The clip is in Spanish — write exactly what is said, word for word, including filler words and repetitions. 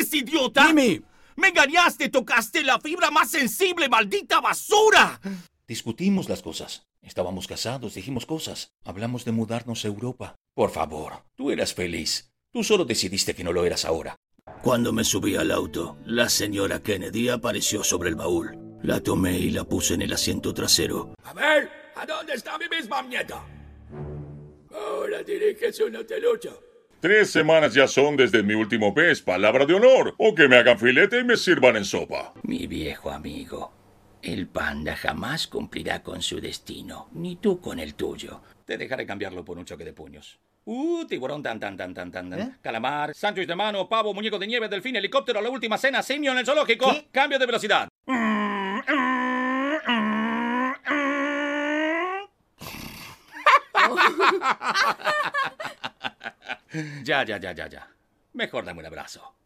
ves, idiota? Jimmy. ¡Me engañaste! ¡Tocaste la fibra más sensible, maldita basura! Discutimos las cosas. Estábamos casados, dijimos cosas. Hablamos de mudarnos a Europa. Por favor, tú eras feliz. Tú solo decidiste que no lo eras ahora. Cuando me subí al auto, la señora Kennedy apareció sobre el baúl. La tomé y la puse en el asiento trasero. A ver, ¿a dónde está mi misma nieta? Ahora dirige su notelucho. Tres semanas ya son desde mi último pez, palabra de honor. O que me hagan filete y me sirvan en sopa. Mi viejo amigo, el panda jamás cumplirá con su destino, ni tú con el tuyo. Te dejaré cambiarlo por un choque de puños. Uh, tiburón, tan, tan, tan, tan, tan, tan. ¿Eh? Calamar, sándwich de mano, pavo, muñeco de nieve, delfín, helicóptero, la última cena, simio en el zoológico. ¿Qué? Cambio de velocidad. Ya, ya, ya, ya, ya. Mejor dame un abrazo.